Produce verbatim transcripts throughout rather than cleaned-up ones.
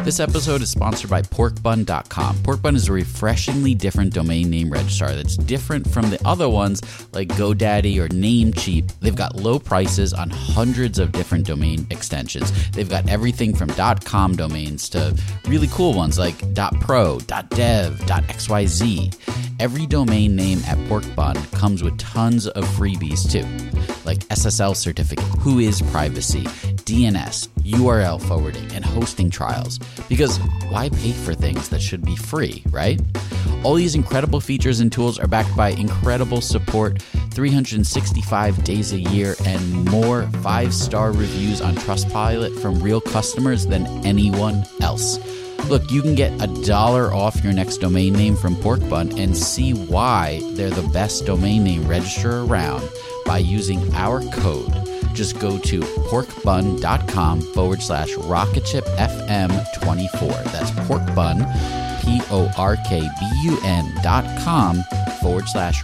This episode is sponsored by pork bun dot com. Pork Bun is a refreshingly different domain name registrar that's different from the other ones like GoDaddy or Namecheap. They've got low prices on hundreds of different domain extensions. They've got everything from .com domains to really cool ones like .pro, .dev, .xyz. Every domain name at Porkbun comes with tons of freebies too, like S S L certificate, Whois privacy, D N S, U R L forwarding, and hosting trials. Because why pay for things that should be free, right? All these incredible features and tools are backed by incredible support, three hundred sixty-five days a year, and more five-star reviews on Trustpilot from real customers than anyone else. Look, you can get a dollar off your next domain name from Porkbun and see why they're the best domain name registrar around by using our code. Just go to porkbun.com forward slash rocketshipfm24. That's porkbun, P O R K B U N dot com forward slash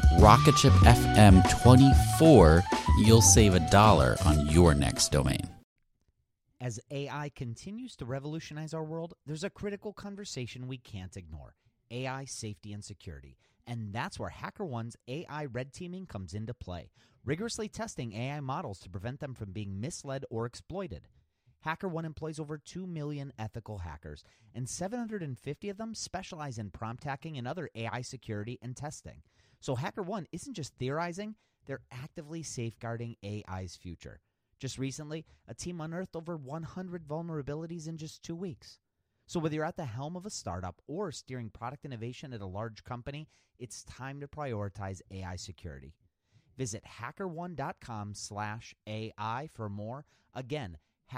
rocketshipfm24. You'll save a dollar on your next domain. As A I continues to revolutionize our world, there's a critical conversation we can't ignore: A I safety and security. And that's where HackerOne's A I red teaming comes into play, rigorously testing A I models to prevent them from being misled or exploited. HackerOne employs over two million ethical hackers, and seven hundred fifty of them specialize in prompt hacking and other A I security and testing. So HackerOne isn't just theorizing, they're actively safeguarding A I's future. Just recently, a team unearthed over one hundred vulnerabilities in just two weeks. So whether you're at the helm of a startup or steering product innovation at a large company, it's time to prioritize A I security. Visit hackerone.com slash AI for more. Again,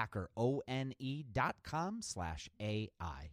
hackerone.com slash AI.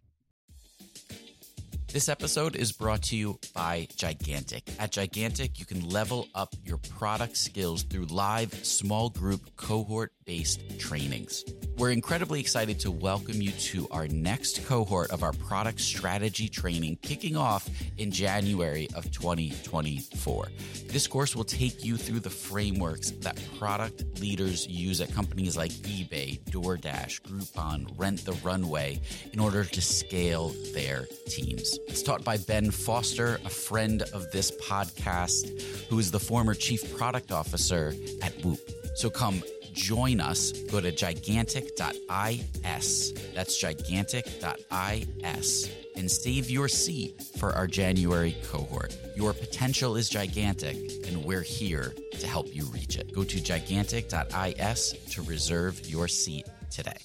This episode is brought to you by Gigantic. At Gigantic, you can level up your product skills through live, small group, cohort-based trainings. We're incredibly excited to welcome you to our next cohort of our product strategy training, kicking off in January of twenty twenty-four. This course will take you through the frameworks that product leaders use at companies like eBay, DoorDash, Groupon, Rent the Runway in order to scale their teams. It's taught by Ben Foster, a friend of this podcast, who is the former chief product officer at Whoop. So come join us. Go to gigantic dot is. That's gigantic dot is and save your seat for our January cohort. Your potential is gigantic, and we're here to help you reach it. Go to gigantic dot is to reserve your seat today.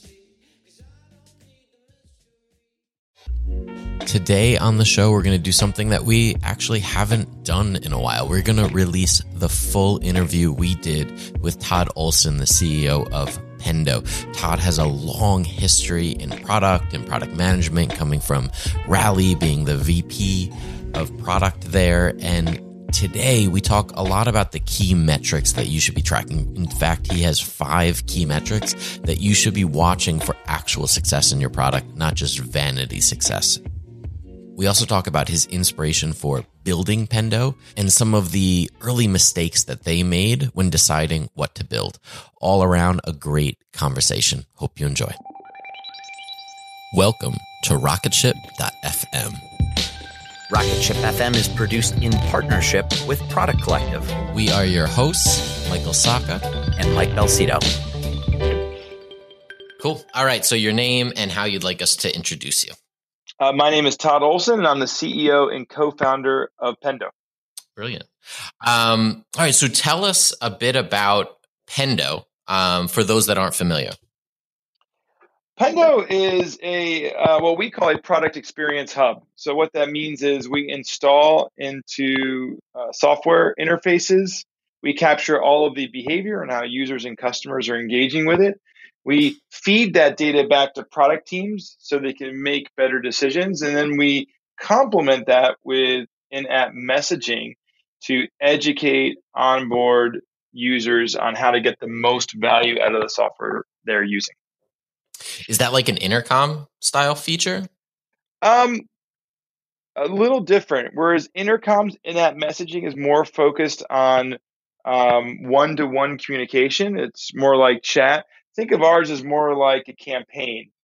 Today on the show, we're going to do something that we actually haven't done in a while. We're going to release the full interview we did with Todd Olson, the C E O of Pendo. Todd has a long history in product and product management, coming from Rally, being the V P of product there. And today we talk a lot about the key metrics that you should be tracking. In fact, he has five key metrics that you should be watching for actual success in your product, not just vanity success. We also talk about his inspiration for building Pendo and some of the early mistakes that they made when deciding what to build. All around a great conversation. Hope you enjoy. Welcome to rocketship dot f m. Rocketship F M is produced in partnership with Product Collective. We are your hosts, Michael Saka and Mike Belcito. Cool. All right. So your name and how you'd like us to introduce you. Uh, my name is Todd Olson, and I'm the C E O and co-founder of Pendo. Brilliant. Um, all right. So tell us a bit about Pendo um, for those that aren't familiar. Pendo is a uh, what we call a product experience hub. So what that means is we install into uh, software interfaces. We capture all of the behavior and how users and customers are engaging with it. We feed that data back to product teams so they can make better decisions. And then we complement that with in-app messaging to educate, onboard users on how to get the most value out of the software they're using. Is that like an intercom style feature? Um, a little different. Whereas intercom's in-app messaging is more focused on um, one-to-one communication. It's more like chat. Think of ours as more like a campaign.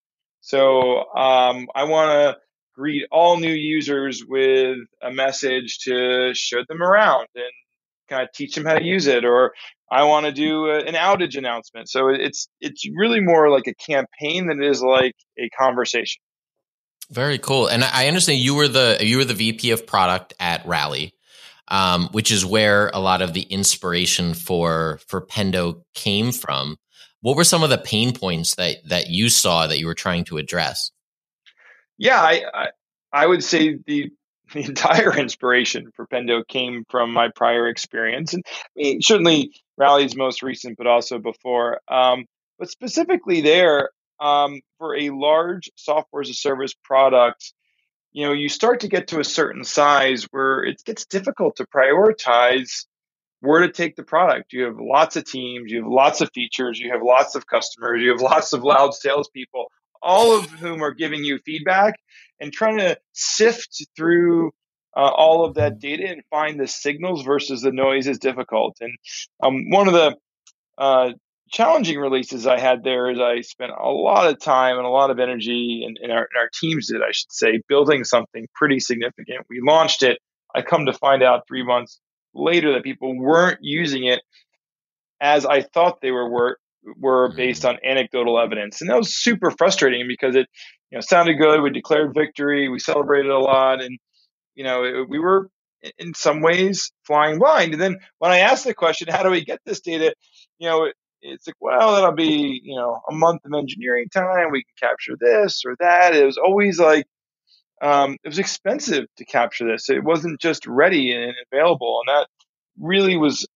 So um, I want to greet all new users with a message to show them around and kind of teach them how to use it, or I want to do a, an outage announcement. So it's it's really more like a campaign than it is like a conversation. Very cool. And I understand you were the you were the V P of product at Rally, um, which is where a lot of the inspiration for for Pendo came from. What were some of the pain points that that you saw that you were trying to address? Yeah, I I, I would say the the entire inspiration for Pendo came from my prior experience, and I mean, certainly Rally's most recent, but also before. Um, but specifically there, um, for a large software as a service product, you know, you start to get to a certain size where it gets difficult to prioritize where to take the product. You have lots of teams, you have lots of features, you have lots of customers, you have lots of loud salespeople, all of whom are giving you feedback, and trying to sift through uh, all of that data and find the signals versus the noise is difficult. And um, one of the uh, challenging releases I had there is I spent a lot of time and a lot of energy, and, and, our, and our teams did, I should say, building something pretty significant. We launched it. I come to find out three months later that people weren't using it as I thought they were were, were based on anecdotal evidence. And that was super frustrating because it, you know, sounded good. We declared victory. We celebrated a lot. And, you know, it, we were in some ways flying blind. And then when I asked the question, how do we get this data? You know, it, it's like, well, that'll be, you know, a month of engineering time. We can capture this or that. It was always like, um, it was expensive to capture this. It wasn't just ready and available. And that really was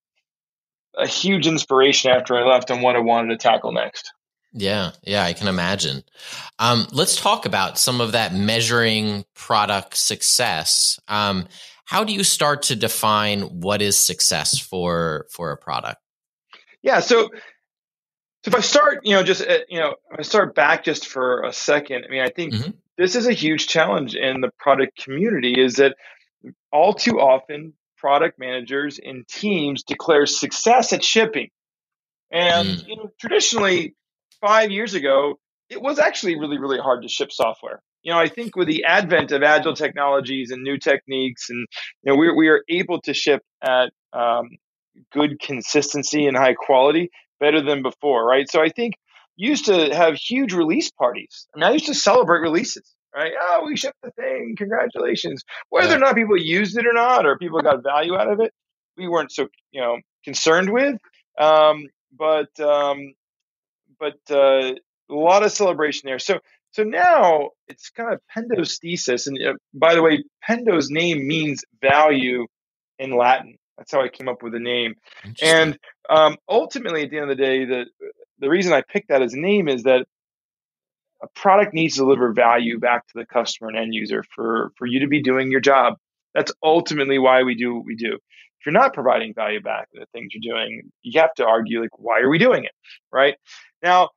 a huge inspiration after I left on what I wanted to tackle next. Yeah, yeah, I can imagine. Um, let's talk about some of that measuring product success. Um, how do you start to define what is success for for a product? Yeah, so, so if I start, you know, just uh, you know, if I start back just for a second. I mean, I think mm-hmm. this is a huge challenge in the product community. Is that all too often product managers and teams declare success at shipping. And mm. you know, traditionally, five years ago, it was actually really, really hard to ship software. You know, I think with the advent of agile technologies and new techniques, and you know, we we are able to ship at um, good consistency and high quality better than before, right? So I think you used to have huge release parties. I mean, I used to celebrate releases. Right? Oh, we shipped the thing. Congratulations. Whether yeah. or not people used it or not, or people got value out of it, we weren't so, you know, concerned with. Um, but um, but uh, a lot of celebration there. So so now it's kind of Pendo's thesis. And uh, by the way, Pendo's name means value in Latin. That's how I came up with the name. And um, ultimately, at the end of the day, the the reason I picked that as a name is that a product needs to deliver value back to the customer and end user for, for you to be doing your job. That's ultimately why we do what we do. If you're not providing value back to the things you're doing, you have to argue, like, why are we doing it? Right? Now,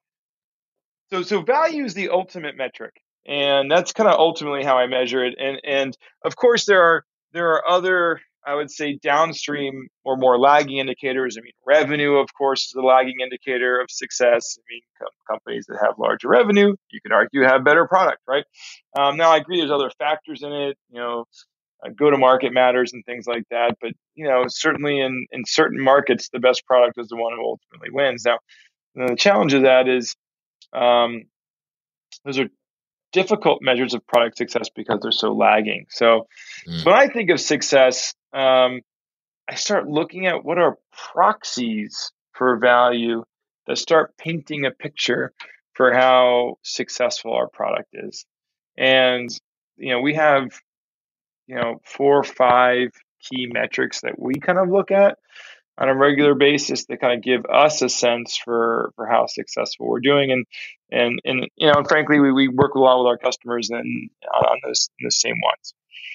so so value is the ultimate metric. And that's kind of ultimately how I measure it. And and of course there are there are other, I would say, downstream or more lagging indicators. I mean, revenue, of course, is a lagging indicator of success. I mean, com- companies that have larger revenue, you can argue, have better product, right? Um, now, I agree there's other factors in it, you know, uh, go-to-market matters and things like that. But, you know, certainly in, in certain markets, the best product is the one who ultimately wins. Now, the challenge of that is um, those are difficult measures of product success because they're so lagging. So mm. when I think of success, um, I start looking at what are proxies for value that start painting a picture for how successful our product is. And, you know, we have, you know, four or five key metrics that we kind of look at on a regular basis that kind of give us a sense for, for how successful we're doing. And, and, and, you know, and frankly, we, we work a lot with our customers and on, on those, the same ones.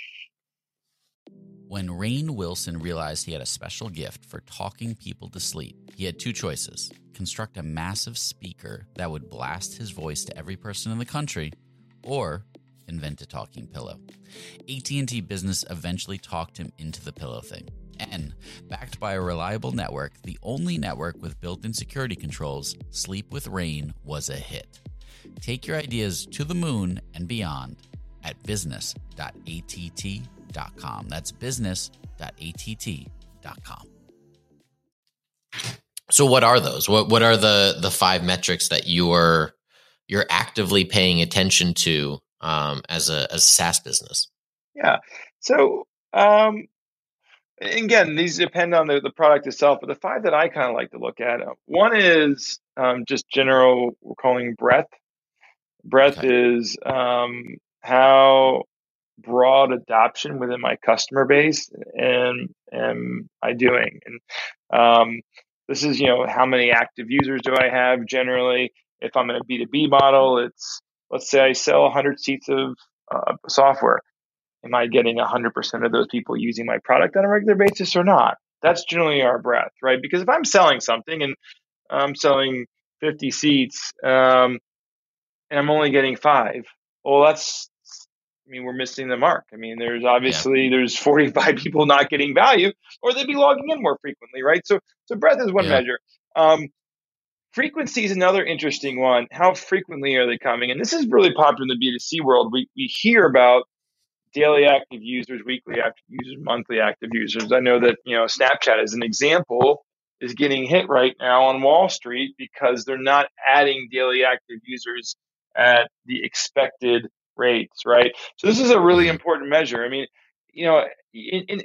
When Rainn Wilson realized he had a special gift for talking people to sleep, he had two choices: construct a massive speaker that would blast his voice to every person in the country, or invent a talking pillow. A T and T Business eventually talked him into the pillow thing. And, backed by a reliable network, the only network with built-in security controls, Sleep with Rainn was a hit. Take your ideas to the moon and beyond at business dot a t t dot com. That's business dot a t t dot com. So what are those? What what are the the five metrics that you're you're actively paying attention to um, as a as a SaaS business? Yeah. So um, again, these depend on the, the product itself, but the five that I kind of like to look at, uh, one is um, just general, we're calling breadth. Breadth Okay. is um, how broad adoption within my customer base and am I doing? And um, this is, you know, how many active users do I have generally? If I'm in a B two B model, it's, let's say I sell one hundred seats of uh, software. Am I getting one hundred percent of those people using my product on a regular basis or not? That's generally our breadth, right? Because if I'm selling something and I'm selling fifty seats um, and I'm only getting five, well, that's, I mean, we're missing the mark. I mean, there's Yeah. obviously there's forty-five people not getting value, or they'd be logging in more frequently, right? So, so breadth is one Yeah. measure. Um, frequency is another interesting one. How frequently are they coming? And this is really popular in the B two C world. We we hear about daily active users, weekly active users, monthly active users. I know that, you know, Snapchat as an example is getting hit right now on Wall Street because they're not adding daily active users at the expected rates, right? So this is a really Mhm. important measure. I mean, you know, in, in,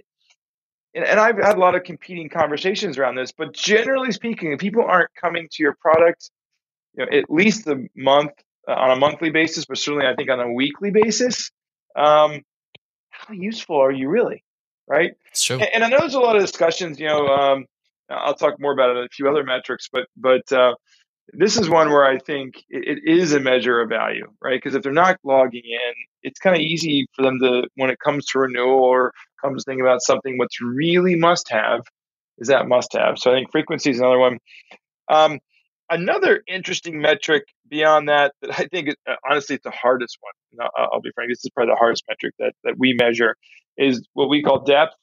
and I've had a lot of competing conversations around this, but generally speaking, if people aren't coming to your product, you know, at least a month uh, on a monthly basis, but certainly I think on a weekly basis, um, how useful are you really, right? It's true. And, and I know there's a lot of discussions. You know, um, I'll talk more about it in a few other metrics, but but uh, this is one where I think it, it is a measure of value, right? Because if they're not logging in, it's kind of easy for them to, when it comes to renewal or comes to think about something, what's really must have is that must have. So I think frequency is another one. Um, another interesting metric beyond that, that I think, uh, honestly, it's the hardest one. And I'll, I'll be frank, this is probably the hardest metric that, that we measure is what we call depth.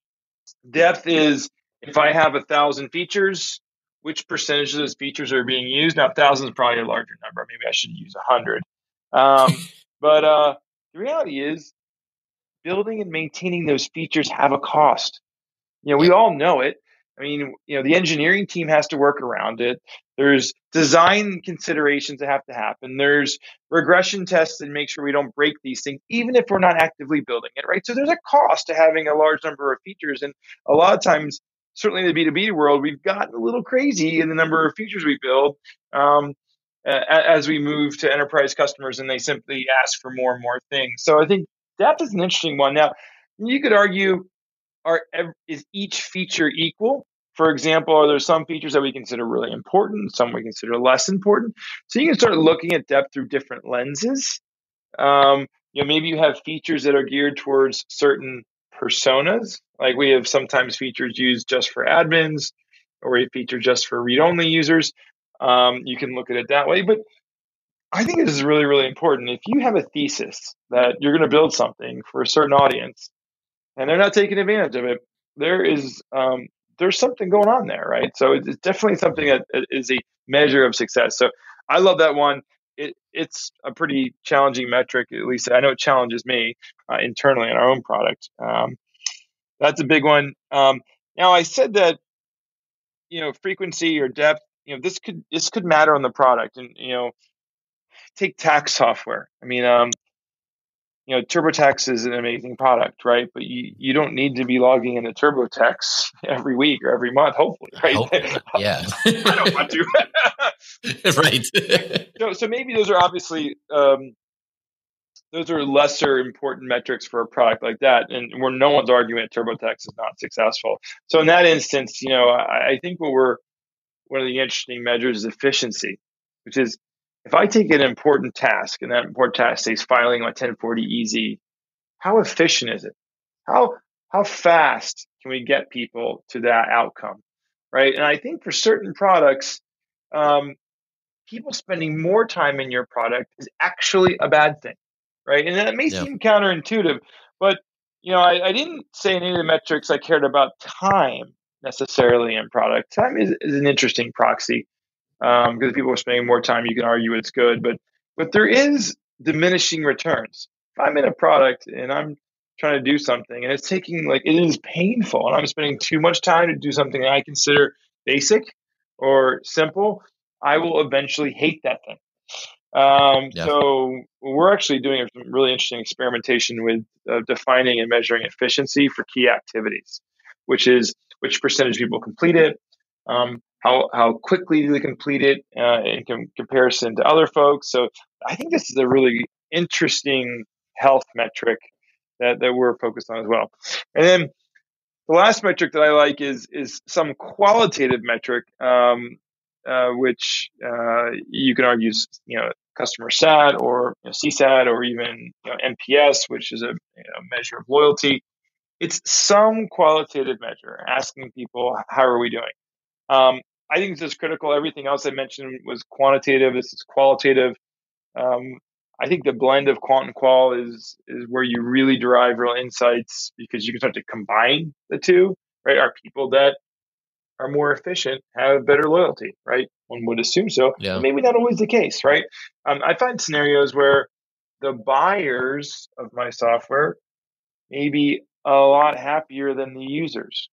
Depth is if I have a thousand features, which percentage of those features are being used? Now, a thousand is probably a larger number. Maybe I should use a hundred. Um, but uh, the reality is building and maintaining those features have a cost. You know, we Yep. all know it. I mean, you know, the engineering team has to work around it. There's design considerations that have to happen. There's regression tests and make sure we don't break these things, even if we're not actively building it, right? So there's a cost to having a large number of features. And a lot of times, certainly in the B two B world, we've gotten a little crazy in the number of features we build um, as we move to enterprise customers and they simply ask for more and more things. So I think depth is an interesting one. Now, you could argue, are is each feature equal? For example, are there some features that we consider really important, some we consider less important? So you can start looking at depth through different lenses. Um, you know, maybe you have features that are geared towards certain personas. Like we have sometimes features used just for admins, or a feature just for read-only users. Um, you can look at it that way. But I think this is really, really important. If you have a thesis that you're going to build something for a certain audience, and they're not taking advantage of it, there is um, there's something going on there, right? So it's definitely something that is a measure of success. So I love that one. It, it's a pretty challenging metric, at least I know it challenges me uh, internally in our own product. Um, that's a big one. Um, now I said that, you know, frequency or depth, you know, this could this could matter on the product, and you know, take tax software. I mean, um, you know, TurboTax is an amazing product, right? But you, you don't need to be logging into TurboTax every week or every month, hopefully, I right? hope not. Yeah. I don't want to. Right. so, so maybe those are obviously um, those are lesser important metrics for a product like that, and where no one's arguing that TurboTax is not successful. So in that instance, you know, I, I think what we're one of the interesting measures is efficiency, which is if I take an important task and that important task says filing my ten forty E Z, how efficient is it? How how fast can we get people to that outcome, right? And I think for certain products, um, people spending more time in your product is actually a bad thing, right? And that may Yeah. seem counterintuitive, but you know, I, I didn't say any of the metrics I cared about time necessarily in product. Time is, is an interesting proxy. Um, because if people are spending more time, you can argue it's good. But but there is diminishing returns. If I'm in a product and I'm trying to do something and it's taking like, it is painful and I'm spending too much time to do something that I consider basic or simple, I will eventually hate that thing. Um, yeah. So we're actually doing some really interesting experimentation with uh, defining and measuring efficiency for key activities, which is which percentage of people complete it, um, how how quickly do they complete it uh, in com- comparison to other folks. So I think this is a really interesting health metric that, that we're focused on as well. And then the last metric that I like is is some qualitative metric, um, uh, which uh, you can argue, you know, customer sat or you know, C SAT or even you know, N P S, which is a you know, measure of loyalty. It's some qualitative measure asking people, how are we doing? Um, I think this is critical. Everything else I mentioned was quantitative. This is qualitative. Um, I think the blend of quant and qual is is where you really derive real insights because you can start to combine the two, right? Are people that are more efficient have better loyalty, right? One would assume so, Yeah. but maybe not always the case, right? Um, I find scenarios where the buyers of my software may be a lot happier than the users.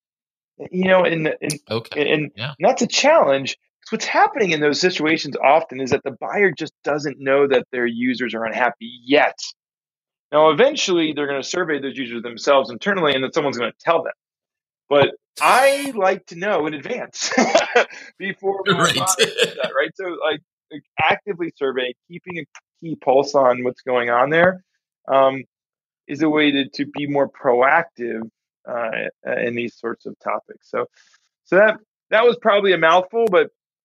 You know, and and, Okay. and, Yeah. and that's a challenge. Because what's happening in those situations often is that the buyer just doesn't know that their users are unhappy yet. Now, eventually, they're going to survey those users themselves internally, and then someone's going to tell them. But I like to know in advance before my Right. buyer does that, right? So, like, like actively surveying, keeping a key pulse on what's going on there, um, is a way to, to be more proactive uh, in these sorts of topics. So, so that that was probably a mouthful, but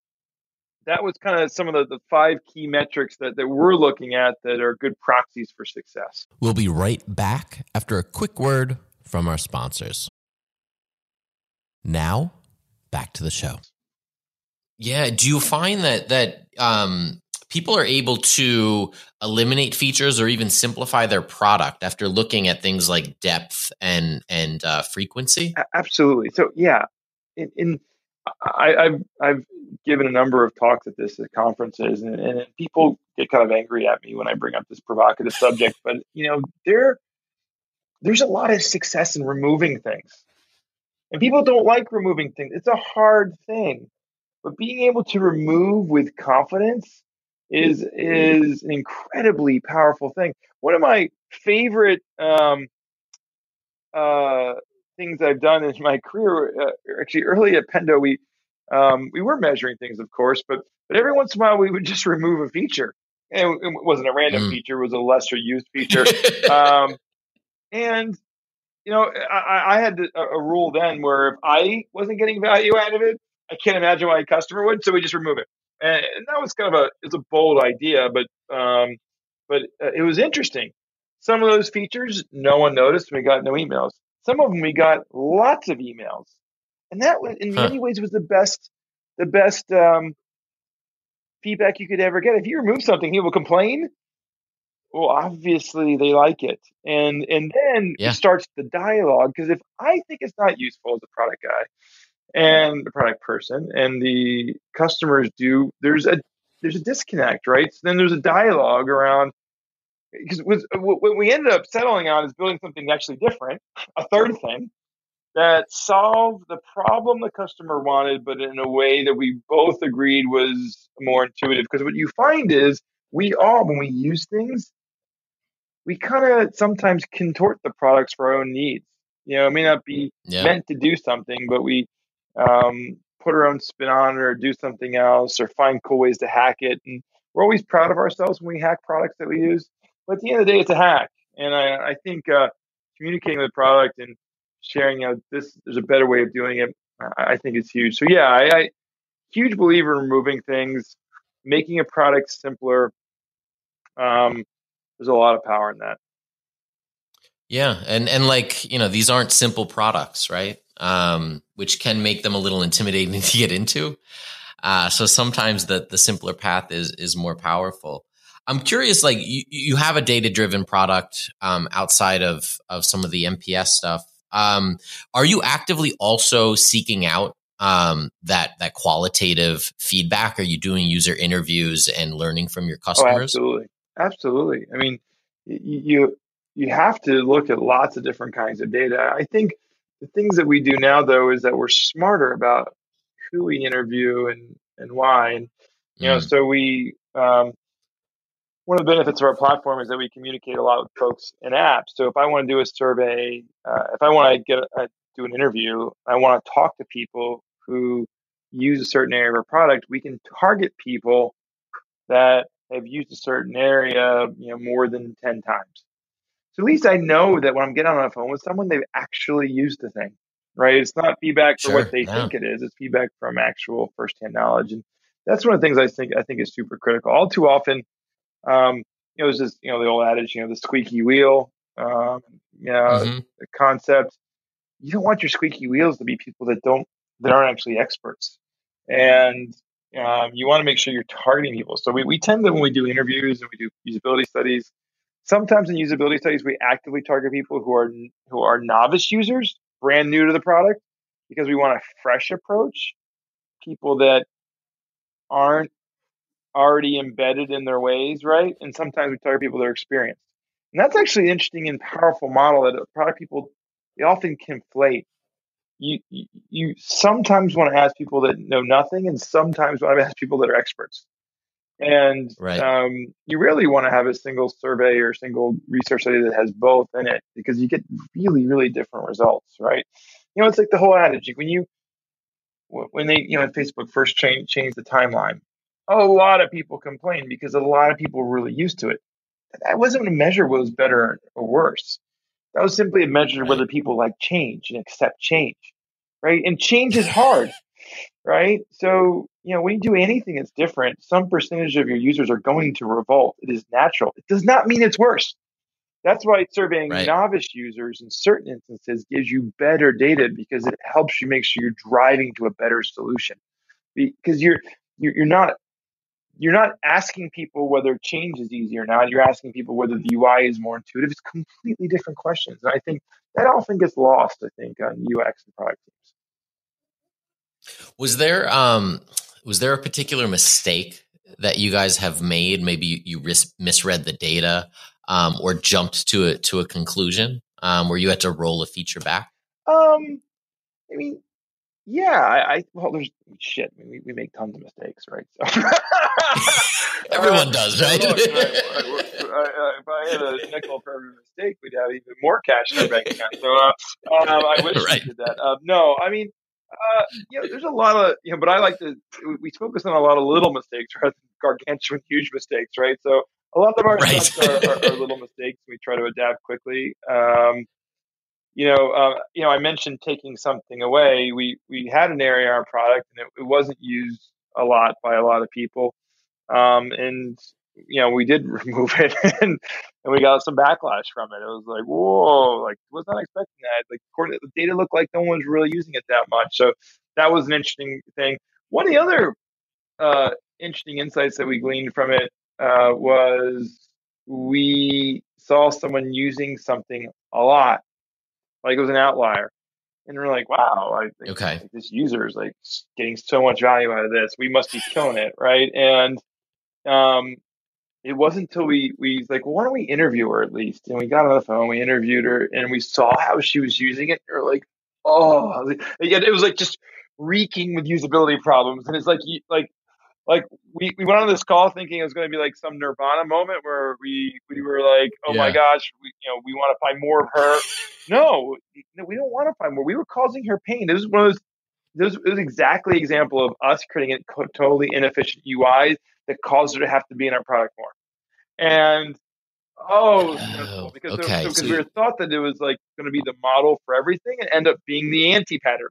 that was kind of some of the, the five key metrics that, that we're looking at that are good proxies for success. We'll be right back after a quick word from our sponsors. Now, back to the show. Yeah. Do you find that that um, people are able to eliminate features or even simplify their product after looking at things like depth and and uh, frequency? Absolutely. So yeah, in, in I, I've I've given a number of talks at this at conferences, and, and people get kind of angry at me when I bring up this provocative subject. But you know, there there's a lot of success in removing things, and people don't like removing things. It's a hard thing, but being able to remove with confidence is is an incredibly powerful thing. One of my favorite um, uh, things I've done in my career, uh, actually early at Pendo, we um, we were measuring things, of course, but but every once in a while we would just remove a feature. And it wasn't a random mm. feature; it was a lesser used feature. um, and you know, I, I had a, a rule then where if I wasn't getting value out of it, I can't imagine why a customer would. So we just remove it, and, and that was kind of a it's a bold idea, but um, but uh, it was interesting. Some of those features no one noticed. We got no emails. Some of them we got lots of emails, and that was, in huh. many ways was the best the best um, feedback you could ever get. If you remove something, people complain. Well, obviously they like it, and and then yeah. it starts the dialogue. Because if I think it's not useful as a product guy and a product person, and the customers do, there's a there's a disconnect, right? So then there's a dialogue around. Because what we ended up settling on is building something actually different, a third thing that solved the problem the customer wanted, but in a way that we both agreed was more intuitive. Because what you find is we all, when we use things, we kind of sometimes contort the products for our own needs. You know, it may not be yeah. meant to do something, but we um, put our own spin on it or do something else or find cool ways to hack it. And we're always proud of ourselves when we hack products that we use. But at the end of the day, it's a hack. And I, I think uh, communicating with the product and sharing, you know, this, there's a better way of doing it, I, I think it's huge. So yeah, I, I huge believer in removing things, making a product simpler. Um, there's a lot of power in that. Yeah. And, and like, you know, these aren't simple products, right? Um, which can make them a little intimidating to get into. Uh, so sometimes the, the simpler path is, is more powerful. I'm curious, like you, you have a data-driven product um, outside of, of some of the M P S stuff. Um, are you actively also seeking out um, that that qualitative feedback? Are you doing user interviews and learning from your Oh, customers? absolutely. Absolutely. I mean, y- you you have to look at lots of different kinds of data. I think the things that we do now, though, is that we're smarter about who we interview and and why. And you know, Mm, so we um, one of the benefits of our platform is that we communicate a lot with folks in apps. So if I want to do a survey, uh, if I want to get a, do an interview, I want to talk to people who use a certain area of our product. We can target people that have used a certain area, you know, more than ten times. So at least I know that when I'm getting on the phone with someone, they've actually used the thing, right? It's not feedback for what sure. they Yeah. think it is. It's feedback from actual firsthand knowledge. And that's one of the things I think I think is super critical. All too often, um, you know, there's this, you know, the old adage, you know, the squeaky wheel, um, you know, hmm the concept. You don't want your squeaky wheels to be people that don't that aren't actually experts, and um, you want to make sure you're targeting people. So we, we tend to, when we do interviews and we do usability studies, sometimes in usability studies we actively target people who are who are novice users, brand new to the product, because we want a fresh approach, people that aren't already embedded in their ways, right? And sometimes we target people that are experienced. And that's actually an interesting and powerful model that product people, they often conflate. You, you you sometimes want to ask people that know nothing, and sometimes want to ask people that are experts. And Right. um, you really want to have a single survey or single research study that has both in it, because you get really, really different results, right? You know, it's like the whole adage when you when they, you know, Facebook first changed changed the timeline. A lot of people complained because a lot of people were really used to it. That wasn't a measure what was better or worse. That was simply a measure of Right. whether people like change and accept change, right? And change is hard, right? So, you know, when you do anything that's different, some percentage of your users are going to revolt. It is natural. It does not mean it's worse. That's why surveying Right. novice users in certain instances gives you better data, because it helps you make sure you're driving to a better solution. Because you're you're not you're not asking people whether change is easy or not. You're asking people whether the U I is more intuitive. It's completely different questions. And I think that often gets lost, I think, on U X and product teams. Was there um was there a particular mistake that you guys have made? Maybe you, you ris- misread the data, um, or jumped to a to a conclusion, um, where you had to roll a feature back? Um, I mean, yeah, I, I well, there's shit. I mean, we, we make tons of mistakes, right? So Everyone uh, does, right? Look, I, I, I, if I had a nickel for every mistake, we'd have even more cash in our bank account. So uh, um, I wish Right. we did that. Um, no, I mean, uh, you know, there's a lot of, you know, but I like to, we focus on a lot of little mistakes rather than gargantuan, huge mistakes, right? So a lot of our Right. stuff are, are, are little mistakes. We try to adapt quickly. Um, you know, uh, you know, I mentioned taking something away. We we had an area in our product, and it, it wasn't used a lot by a lot of people. Um, and you know, we did remove it, and and we got some backlash from it. It was like, whoa, like was not expecting that. Like, according to the data, looked like no one was really using it that much. So that was an interesting thing. One of the other uh, interesting insights that we gleaned from it uh, was we saw someone using something a lot. Like it was an outlier. And we're like, wow, I think Okay. like, this user is like getting so much value out of this. We must be killing it, right? And um, it wasn't until we we was like, well, why don't we interview her at least? And we got on the phone, we interviewed her, and we saw how she was using it. And we're like, oh, again, it was like just reeking with usability problems. And it's like, you, like like we, we went on this call thinking it was going to be like some Nirvana moment where we we were like, oh my Yeah. gosh, we, you know, we want to find more of her. No, no, we don't want to find more. We were causing her pain. This is one of those. This was exactly an example of us creating a co- totally inefficient U I that caused her to have to be in our product more. And oh, it was stressful Oh, because so, okay. so because So we were thought that it was like going to be the model for everything, and end up being the anti pattern.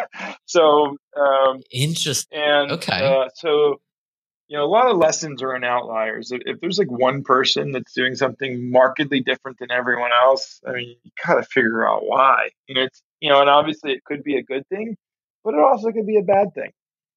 so um, interesting. and Okay. uh, so you know, a lot of lessons are in outliers. If, if there's like one person that's doing something markedly different than everyone else, I mean, you gotta figure out why. And it's, you know, and obviously it could be a good thing, but it also could be a bad thing.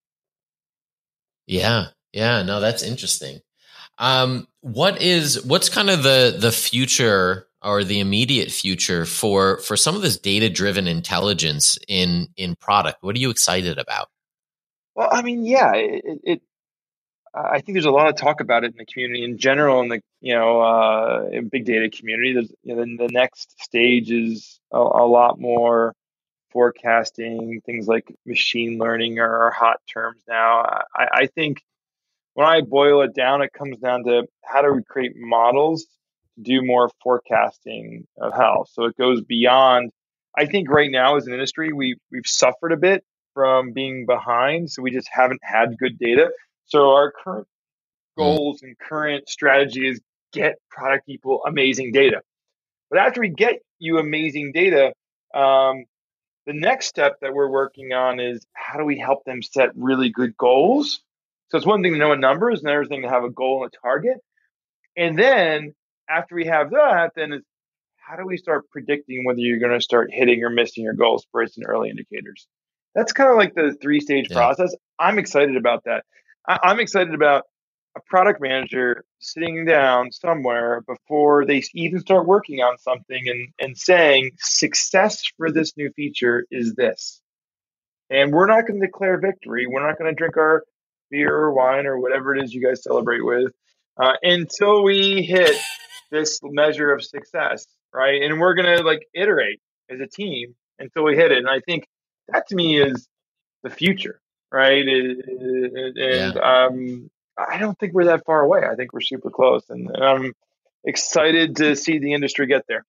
Yeah. Yeah. No, that's interesting. Um, what is what's kind of the the future or the immediate future for for some of this data-driven intelligence in in product? What are you excited about? Well, I mean, yeah, it, it I think there's a lot of talk about it in the community in general, in the you know uh, in big data community. There's you know, the next stage is a, a lot more forecasting. Things like machine learning are hot terms now. I, I think when I boil it down, it comes down to how do we create models to do more forecasting of health. So it goes beyond. I think right now as an industry, we we've suffered a bit from being behind, so we just haven't had good data. So our current goals and current strategy is get product people amazing data. But after we get you amazing data, um, the next step that we're working on is how do we help them set really good goals? So it's one thing to know a number, it's another thing to have a goal and a target. And then after we have that, then it's how do we start predicting whether you're going to start hitting or missing your goals based on early indicators? That's kind of like the three-stage yeah. process. I'm excited about that. I'm excited about a product manager sitting down somewhere before they even start working on something and, and saying, success for this new feature is this. And we're not going to declare victory. We're not going to drink our beer or wine or whatever it is you guys celebrate with uh, until we hit this measure of success, right? And we're going to like iterate as a team until we hit it. And I think that to me is the future. Right. And yeah. um, I don't think we're that far away. I think we're super close. And, and I'm excited to see the industry get there.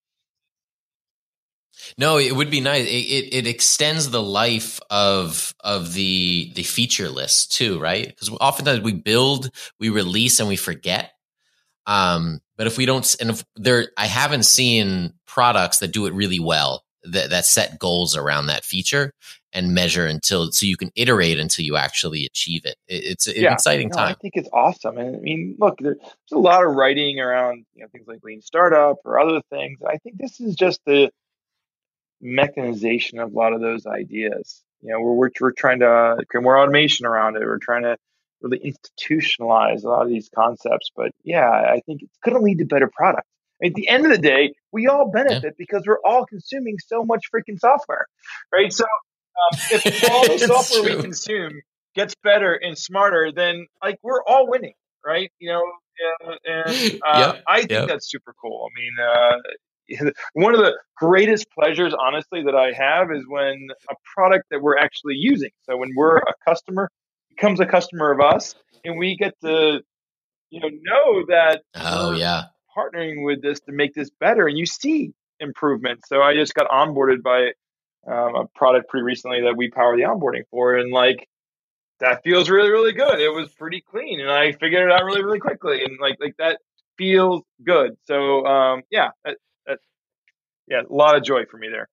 No, it would be nice. It, it, it extends the life of of the the feature list too, right? Because oftentimes we build, we release, and we forget. Um, but if we don't, and if there, I haven't seen products that do it really well that that set goals around that feature and measure until so you can iterate until you actually achieve it. it it's an yeah, exciting no, time. I think it's awesome. And I mean, look, there's a lot of writing around you know things like lean startup or other things. I think this is just the mechanization of a lot of those ideas. You know, we're we're, we're trying to create more automation around it. We're trying to really institutionalize a lot of these concepts. But yeah, I think it's going to lead to better products. At the end of the day, we all benefit yeah. because we're all consuming so much freaking software, right? So um, if all the software true. we consume gets better and smarter, then like we're all winning, right? You know, and, and uh, yep. I think yep. that's super cool. I mean, uh, one of the greatest pleasures, honestly, that I have is when a product that we're actually using. So when we're a customer becomes a customer of us, and we get to, you know, know that. Oh yeah. partnering with this to make this better, and you see improvements. So I just got onboarded by um, a product pretty recently that we power the onboarding for, and like that feels really, really good. It was pretty clean, and I figured it out really, really quickly, and like like that feels good. So um, yeah, that, that, yeah, a lot of joy for me there.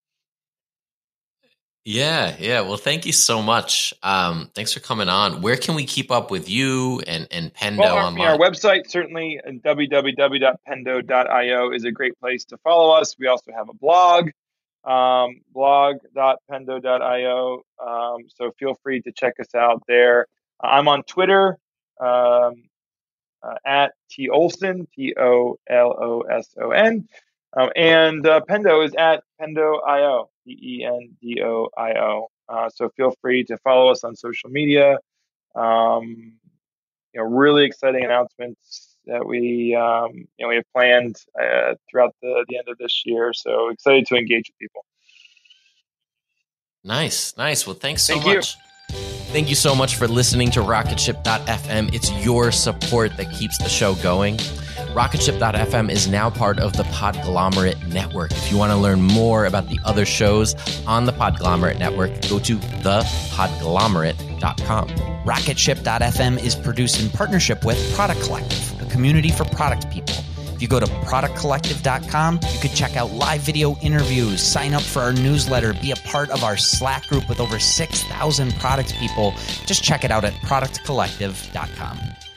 Yeah, yeah. Well, thank you so much. Um, thanks for coming on. Where can we keep up with you and, and Pendo well, our, online? Our website, certainly w w w dot pendo dot i o is a great place to follow us. We also have a blog, um, blog dot pendo dot i o. Um, so feel free to check us out there. I'm on Twitter um, uh, at T Olson, T O L O S O N. Um, and uh, Pendo is at Pendo dot i o, P E N D O I O. Uh, so feel free to follow us on social media. Um, you know, really exciting announcements that we um, you know we have planned uh, throughout the, the end of this year. So excited to engage with people. Nice, nice. Well, thanks so Thank much. You. Thank you so much for listening to rocket ship dot f m. It's your support that keeps the show going. rocket ship dot f m is now part of the Podglomerate Network. If you want to learn more about the other shows on the Podglomerate Network, go to the podglomerate dot com. rocket ship dot f m is produced in partnership with Product Collective, a community for product people. If you go to product collective dot com, you can check out live video interviews, sign up for our newsletter, be a part of our Slack group with over six thousand product people. Just check it out at product collective dot com.